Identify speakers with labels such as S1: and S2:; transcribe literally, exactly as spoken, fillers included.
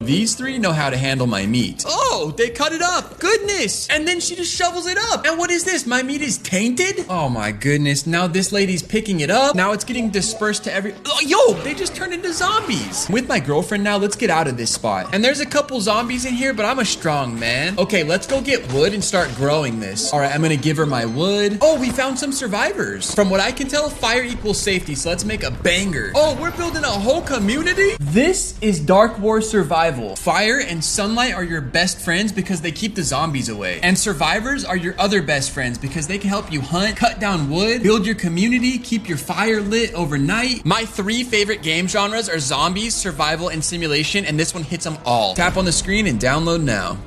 S1: these three know how to handle my meat. Oh, they cut it up. Goodness. And then she just shovels it up. And what is this? My meat is tainted? Oh my goodness. Now this lady's picking it up. Now it's getting dispersed to every... Oh, yo, they just turned into zombies. With my girlfriend now, let's get out of this spot. And there's a couple zombies in here, but I'm a strong man. Okay, let's go get wood and start growing this. All right, I'm gonna give her my wood. Oh, we found some survivors. From what I can tell, fire equals safety, so let's make a banger. Oh, we're building a whole community? This is Dark War Survival. Fire and sunlight are your best friends because they keep the zombies away. And survivors are your other best friends because they can help you hunt, cut down wood, build your community, keep your fire lit overnight. My three favorite game genres are zombies, survival, and simulation, and this one hits them all. Tap on the screen and download now.